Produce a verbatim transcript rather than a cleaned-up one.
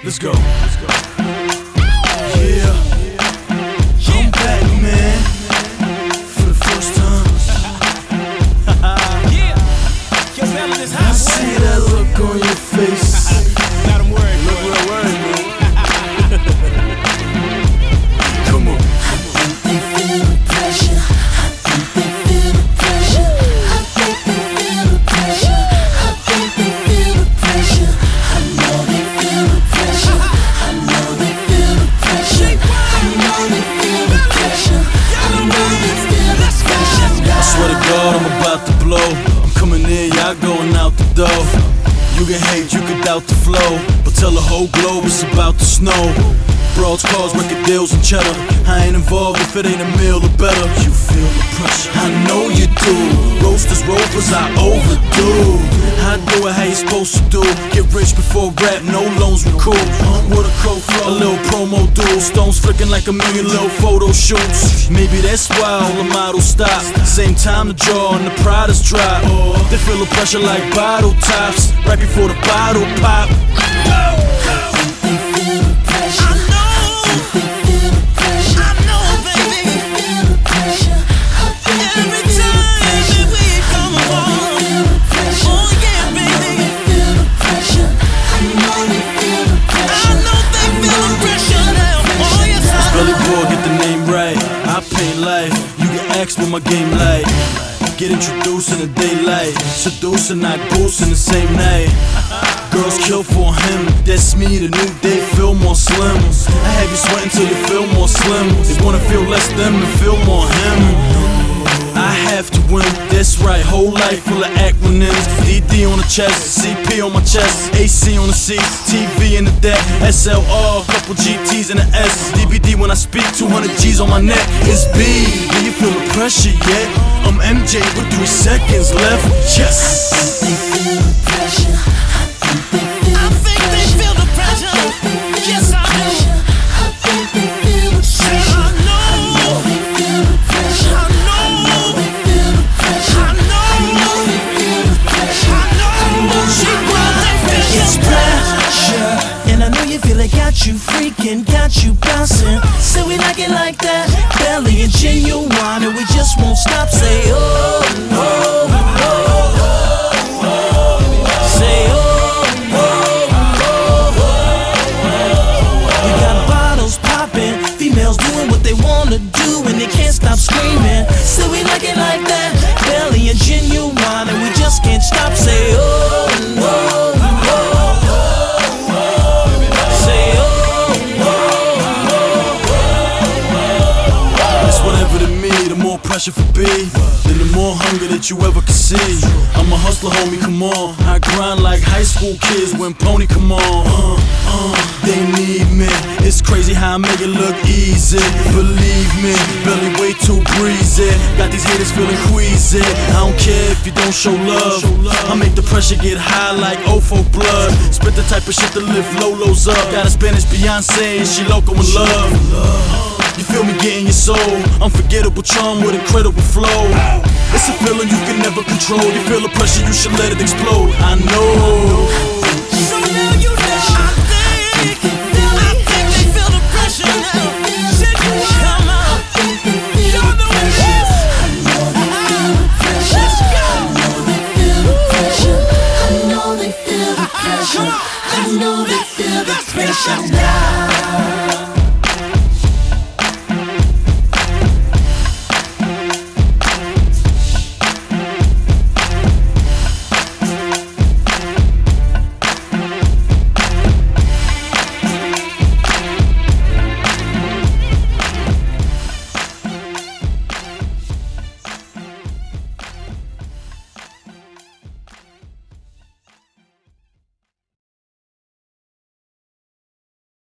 Let's go. Let's go. Yeah, I'm back, man, for the first time. Yeah, your ballad is I hot. see that look on your face. Got him worried, Look boy. real worried, man. Come on. I think they feel the pressure. I think they feel the pressure. I think they feel the pressure. I think they feel the pressure. I know they feel the pressure. I know they feel the pressure. I know they feel the pressure. I know they feel the pressure. I swear to God, I'm about to blow. I'm coming in, y'all going out the door. You can hate, you can doubt the flow, but tell the whole globe it's about to snow. Broads, cars, record deals, and cheddar. I ain't involved if it ain't a meal or better. You feel the pressure, I know you do. Roasters, rovers, I overdo. I do it how you supposed to do. Get rich before rap, no loans were cool. What a crow flow, a little promo duel. Stones flicking like a million little photo shoots. Maybe that's why all the models stop. Same time the jaw and the pride is dry. They feel the pressure like bottle tops right before the bottle pop. Ask for my game light. Get introduced in the daylight. Seduce and not boost in the same night. Girls kill for him. That's me, the new day, feel more slim. I have you sweating till you feel more slim. They wanna feel less them and feel more him. I have to win, that's right, whole life full of acronyms. D D on the chest, C P on my chest, A C on the seat, T V in the deck, S L R, couple G Ts in the S, D B D when I speak, two hundred G's on my neck. It's B, do you feel the pressure yet? I'm M J with three seconds left, yes. I think they feel the pressure. I think they feel the pressure. Yes, I do. I think they feel the pressure. I know they feel the pressure. I know they feel the pressure. I know they feel the pressure. I know she brought that pressure. It's pressure, and I know you feel it. Got you freaking, got you bouncing. So we like it like that, belly and genuine, and we just won't stop. Say oh, oh, oh, oh. Say oh, oh, oh, oh. We got bottles popping, females doing what they wanna do, and they can't stop screaming. So we like it like that, belly and genuine, and we just can't stop. Say oh, oh, oh. Pressure for B, then the more hunger that you ever can see. I'm a hustler, homie, come on. I grind like high school kids when Pony come on. Uh, uh, they need me. It's crazy how I make it look easy. Believe me, belly way too breezy. Got these haters feeling queasy. I don't care if you don't show love. I make the pressure get high like Ofo blood. Spit the type of shit to lift Lolos up. Got a Spanish Beyonce and she loco in love. You feel me getting your soul, unforgettable charm with incredible flow. It's a feeling you can never control. You feel the pressure, you should let it explode. I know. So now you know. I think, I think they feel the pressure now. Shit, you come on. Y'all know what it is. Let's go. I know they feel the pressure. I know they feel the pressure. I know they feel the pressure.